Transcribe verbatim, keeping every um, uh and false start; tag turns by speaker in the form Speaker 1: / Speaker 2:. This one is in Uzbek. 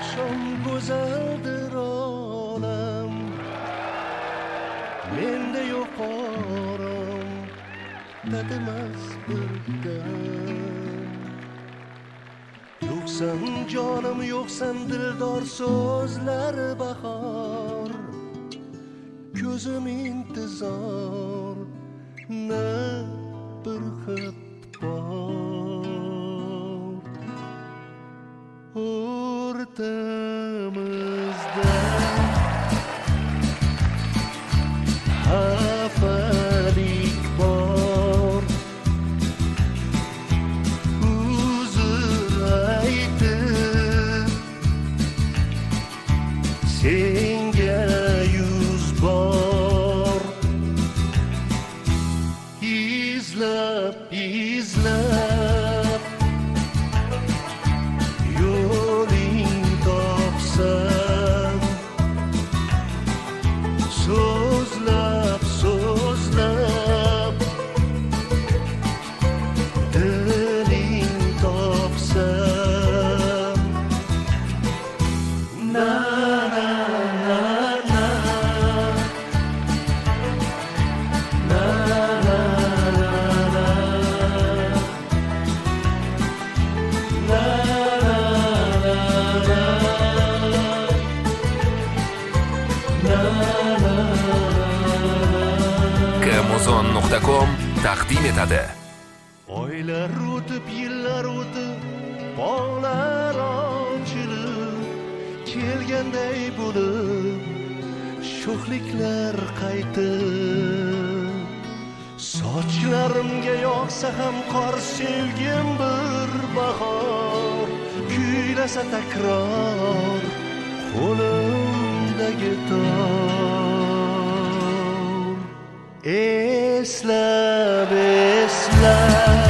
Speaker 1: oqshom go'zaldir olam, menda yo'q orom, tatimas bir dam. Yo'qsan jonim, yo'qsan dildor so'zlar bahor, ko'zim intizor, na bir xat bor. O'rtamizda xafalik bor, uzr aytib senga yuz bor. Izlab, izlab yo'ling topsam, so'zlab, so'zlab diling topsam, na na na na na
Speaker 2: Kamuzon nuqta com taqdim etadi.
Speaker 1: Oylar o'tib, yillar o'tib, bog'lar ochilib, kelganday bo'lib, sho'xliklar qaytib. Sochlarimga yog'sa ham qor, sevgim bir bahor, kuylasa takror qo'limdagi tor. Eslab, eslab